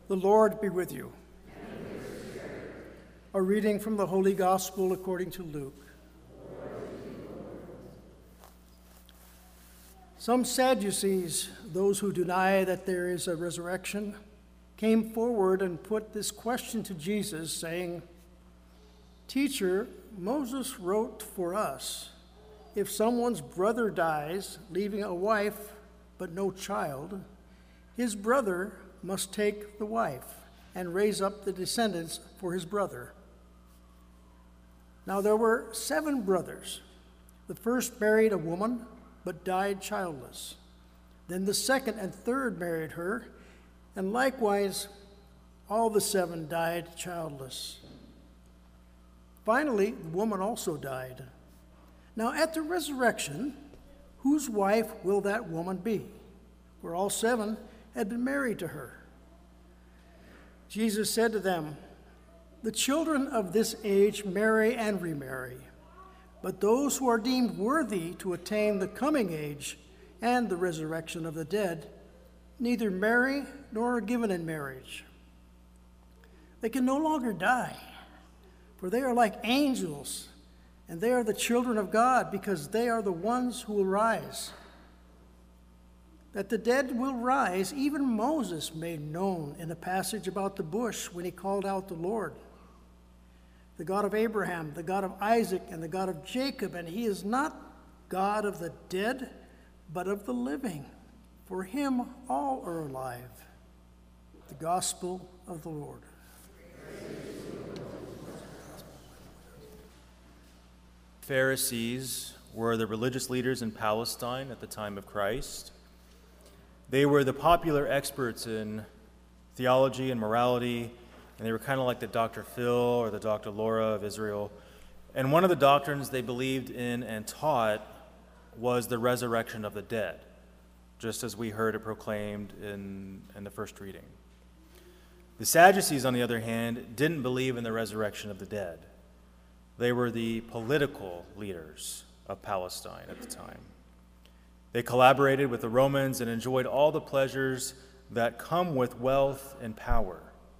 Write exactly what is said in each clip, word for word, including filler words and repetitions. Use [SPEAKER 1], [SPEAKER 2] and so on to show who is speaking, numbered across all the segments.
[SPEAKER 1] The Lord be with you. A reading from the Holy Gospel according to Luke. Some Sadducees, those who deny that there is a resurrection, came forward and put this question to Jesus, saying, "Teacher, Moses wrote for us, if someone's brother dies, leaving a wife but no child, his brother must take the wife and raise up the descendants for his brother. Now there were seven brothers. The first married a woman, but died childless. Then the second and third married her, and likewise all the seven died childless. Finally, the woman also died. Now at the resurrection, whose wife will that woman be? For all seven had been married to her." Jesus said to them, "The children of this age marry and remarry, but those who are deemed worthy to attain the coming age and the resurrection of the dead neither marry nor are given in marriage. They can no longer die, for they are like angels, and they are the children of God, because they are the ones who will rise. That the dead will rise, even Moses made known in a passage about the bush when he called out the Lord, the God of Abraham, the God of Isaac, and the God of Jacob, and he is not God of the dead, but of the living. For him all are alive." The Gospel of the Lord.
[SPEAKER 2] Pharisees were the religious leaders in Palestine at the time of Christ. They were the popular experts in theology and morality, and they were kind of like the Doctor Phil or the Doctor Laura of Israel. And one of the doctrines they believed in and taught was the resurrection of the dead, just as we heard it proclaimed in, in the first reading. The Sadducees, on the other hand, didn't believe in the resurrection of the dead. They were the political leaders of Palestine at the time. They collaborated with the Romans and enjoyed all the pleasures that come with wealth and power.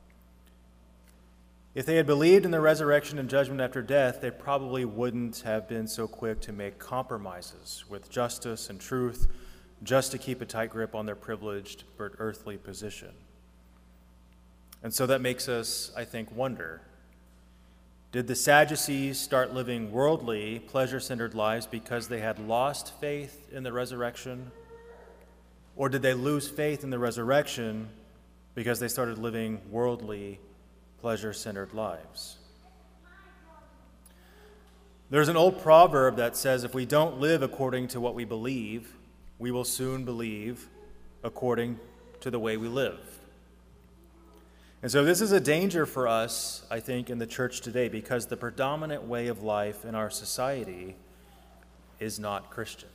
[SPEAKER 2] If they had believed in the resurrection and judgment after death, they probably wouldn't have been so quick to make compromises with justice and truth just to keep a tight grip on their privileged but earthly position. And so that makes us, I think, wonder, did the Sadducees start living worldly, pleasure-centered lives because they had lost faith in the resurrection? Or did they lose faith in the resurrection because they started living worldly, pleasure-centered lives? There's an old proverb that says, if we don't live according to what we believe, we will soon believe according to the way we live. And so this is a danger for us, I think, in the church today, because the predominant way of life in our society is not Christian.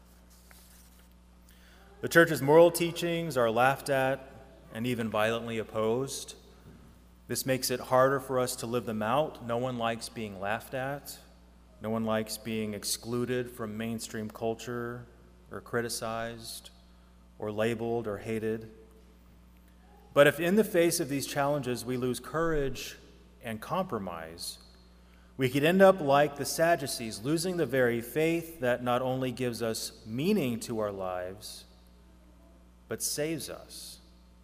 [SPEAKER 2] The church's moral teachings are laughed at and even violently opposed. This makes it harder for us to live them out. No one likes being laughed at. No one likes being excluded from mainstream culture or criticized or labeled or hated. But if in the face of these challenges we lose courage and compromise, we could end up like the Sadducees, losing the very faith that not only gives us meaning to our lives, but saves us.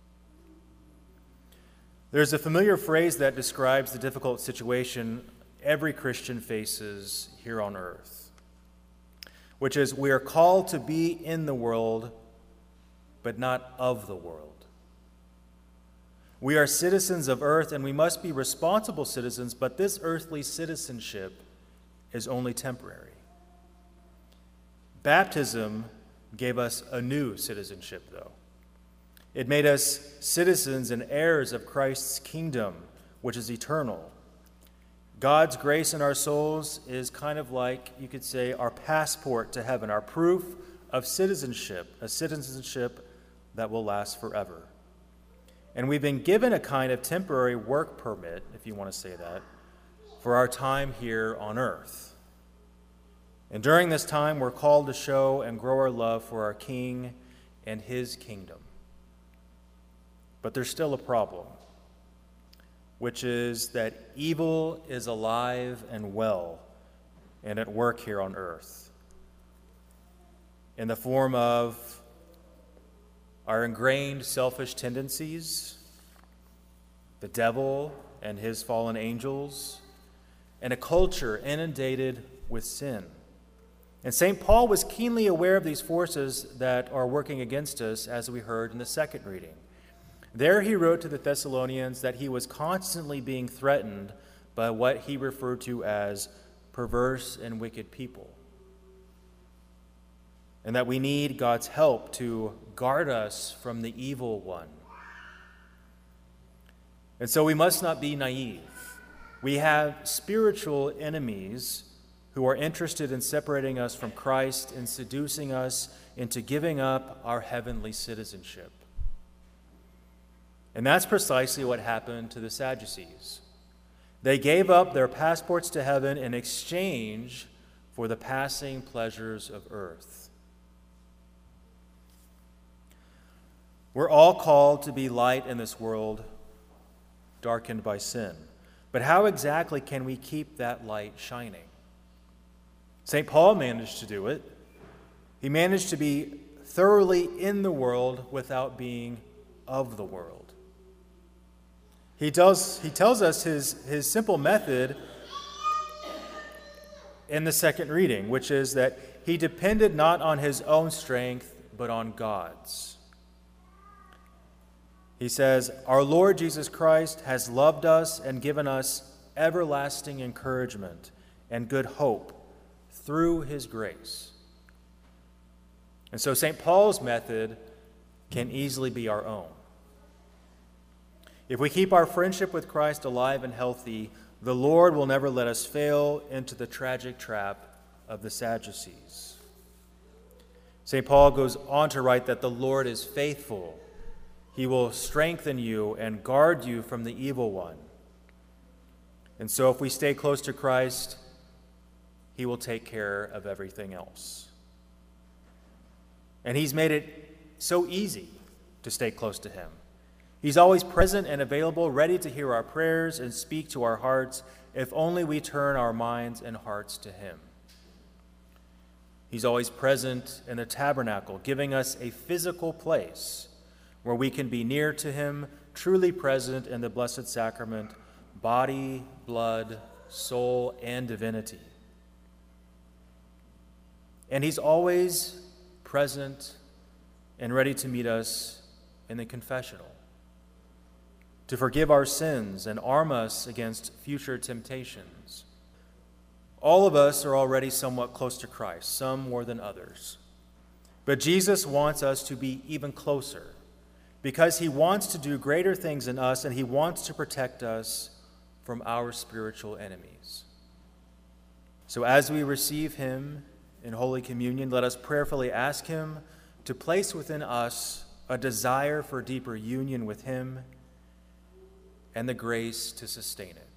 [SPEAKER 2] There's a familiar phrase that describes the difficult situation every Christian faces here on earth, which is, we are called to be in the world, but not of the world. We are citizens of earth, and we must be responsible citizens, but this earthly citizenship is only temporary. Baptism gave us a new citizenship, though. It made us citizens and heirs of Christ's kingdom, which is eternal. God's grace in our souls is kind of like, you could say, our passport to heaven, our proof of citizenship, a citizenship that will last forever. And we've been given a kind of temporary work permit, if you want to say that, for our time here on earth. And during this time, we're called to show and grow our love for our King and his kingdom. But there's still a problem. which is that evil is alive and well and at work here on earth in the form of our ingrained selfish tendencies, the devil and his fallen angels, and a culture inundated with sin. And Saint Paul was keenly aware of these forces that are working against us, as we heard in the second reading. There he wrote to the Thessalonians that he was constantly being threatened by what he referred to as perverse and wicked people, and that we need God's help to guard us from the evil one. And so we must not be naive. We have spiritual enemies who are interested in separating us from Christ and seducing us into giving up our heavenly citizenship. And that's precisely what happened to the Sadducees. They gave up their passports to heaven in exchange for the passing pleasures of earth. We're all called to be light in this world darkened by sin. But how exactly can we keep that light shining? Saint Paul managed to do it. He managed to be thoroughly in the world without being of the world. He tells, he tells us his, his simple method in the second reading, which is that he depended not on his own strength, but on God's. He says, "Our Lord Jesus Christ has loved us and given us everlasting encouragement and good hope through his grace." And so Saint Paul's method can easily be our own. If we keep our friendship with Christ alive and healthy, the Lord will never let us fail into the tragic trap of the Sadducees. Saint Paul goes on to write that the Lord is faithful. He will strengthen you and guard you from the evil one. And so if we stay close to Christ, he will take care of everything else. And he's made it so easy to stay close to him. He's always present and available, ready to hear our prayers and speak to our hearts, if only we turn our minds and hearts to him. He's always present in the tabernacle, giving us a physical place where we can be near to him, truly present in the Blessed Sacrament, body, blood, soul, and divinity. And he's always present and ready to meet us in the confessional, to forgive our sins and arm us against future temptations. All of us are already somewhat close to Christ, some more than others. But Jesus wants us to be even closer, because he wants to do greater things in us, and he wants to protect us from our spiritual enemies. So as we receive him in Holy Communion, let us prayerfully ask him to place within us a desire for deeper union with him and the grace to sustain it.